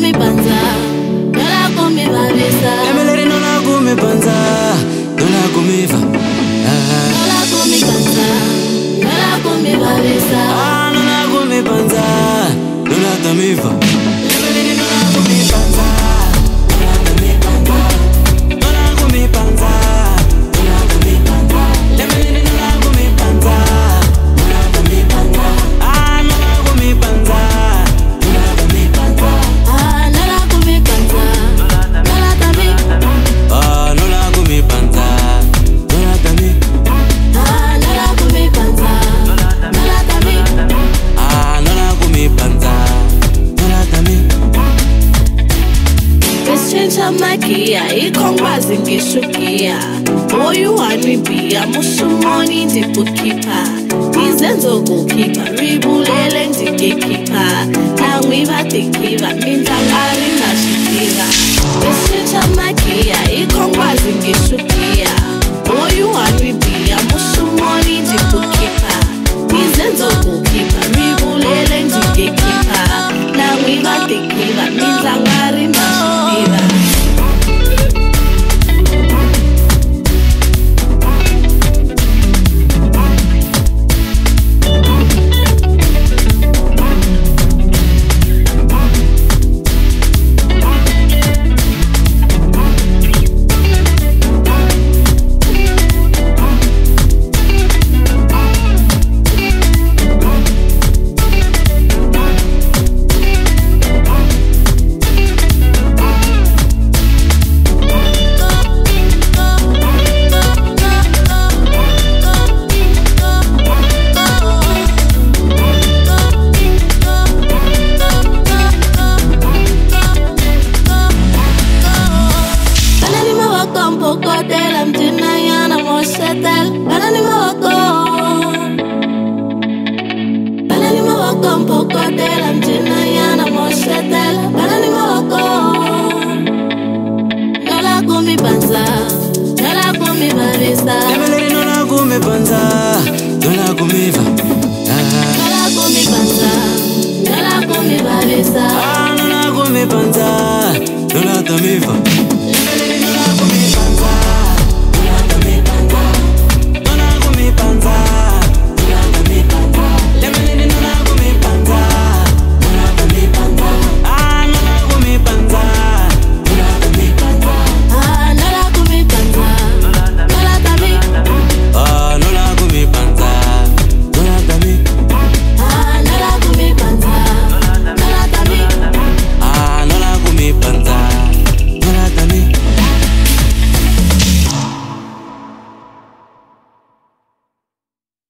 kumi panza, nola kumi babisa. Emeleri nola kumi panza, nola kumi va. Nola kumi panza, nola kumi babisa. Nola kumi panza, nola kumi va. Emeleri nola kumi panza, nola kumi panza, nola kumi panza, nola kumi panza. Emeleri nola kumi panza, nola kumi panza. Nola kumi panza, nola kumi panza. Nola kumi panza, nola kumi. Nola kumi panza, nola kumi. Nola kumi panza, nola kumi. Nola kumi panza, nola kumi. Ngishintsha magia, ikongwazi ngishukia. Oyu-1 bia, mushumoni ndikukhipha. Izenzo kukhipha, ribulele ndikekhipha. Nangwiba tikhiva, mindlangari nashikiva. Ngishintsha magia, ikongwazi ngishukia. Oyu-1 bia, mushumoni ndikukhipha. Izenzo kukhipha, ribulele ndikekhipha. Nangwiba tikhiva, mindlangari nashikiva. Emeleri nola kumi panza, nola kumi va. Nola kumi panza, nola kumi babisa. Nola kumi panza, nola kumi va.